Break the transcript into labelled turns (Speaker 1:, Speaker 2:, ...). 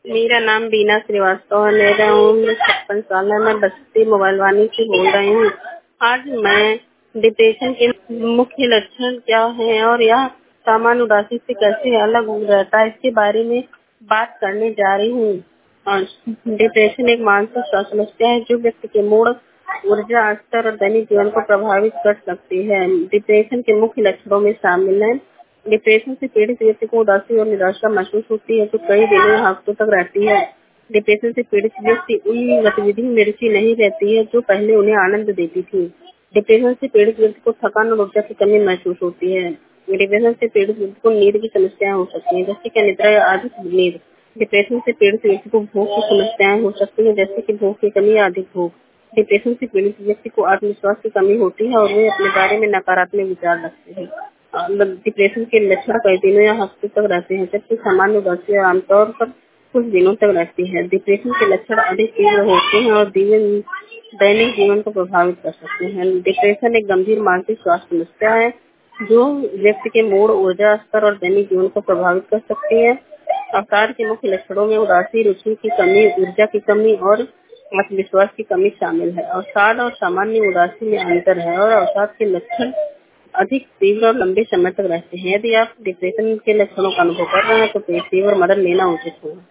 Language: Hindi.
Speaker 1: मेरा नाम बीना श्रीवास्तव है। मेरा उम्र 56 साल है। मैं बस्ती मोबाइल वानी से बोल रही हूँ। आज मैं डिप्रेशन के मुख्य लक्षण क्या हैं और यह सामान्य उदासी से कैसे अलग रहता है, इसके बारे में बात करने जा रही हूँ। और डिप्रेशन एक मानसिक स्वास्थ्य समस्या है जो व्यक्ति के मूड, ऊर्जा स्तर और दैनिक जीवन को प्रभावित कर सकती है। डिप्रेशन के मुख्य लक्षणों में शामिल है: डिप्रेशन से पीड़ित व्यक्ति को उदासी और निराशा महसूस होती है जो कई दिनों या हफ्तों तक रहती है। डिप्रेशन से पीड़ित व्यक्ति उन गतिविधियों में रुचि नहीं रहती है जो पहले उन्हें आनंद देती थी। डिप्रेशन से पीड़ित व्यक्ति को थकान और ऊर्जा की कमी महसूस होती है। डिप्रेशन से पीड़ित व्यक्ति को नींद की समस्याएं हो सकती है, जैसे कि अनिद्रा या अधिक नींद। डिप्रेशन से पीड़ित व्यक्ति को भूख की समस्याएं हो सकती है, जैसे कि भूख की कमी या अधिक भूख। डिप्रेशन से पीड़ित व्यक्ति को आत्मविश्वास की कमी होती है और वे अपने बारे में नकारात्मक विचार रखते हैं। डिप्रेशन के लक्षण कई दिनों या हफ्तों तक रहते हैं, जबकि सामान्य उदासी आमतौर पर कुछ दिनों तक रहती है। डिप्रेशन के लक्षण अधिक तीव्र होते हैं और दैनिक जीवन को प्रभावित कर सकते हैं। डिप्रेशन एक गंभीर मानसिक स्वास्थ्य समस्या है जो व्यक्ति के मूड, ऊर्जा स्तर और दैनिक जीवन को प्रभावित कर सकती है। अवसाद के मुख्य लक्षणों में उदासी, रुचि की कमी, ऊर्जा की कमी और आत्मविश्वास की कमी शामिल है। अवसाद और सामान्य उदासी में अंतर है और अवसाद के लक्षण अधिक तीव्र और लंबे समय तक रहते हैं। यदि आप डिप्रेशन के लक्षणों का अनुभव कर रहे हैं तो पेशेवर मदद लेना उचित होगा।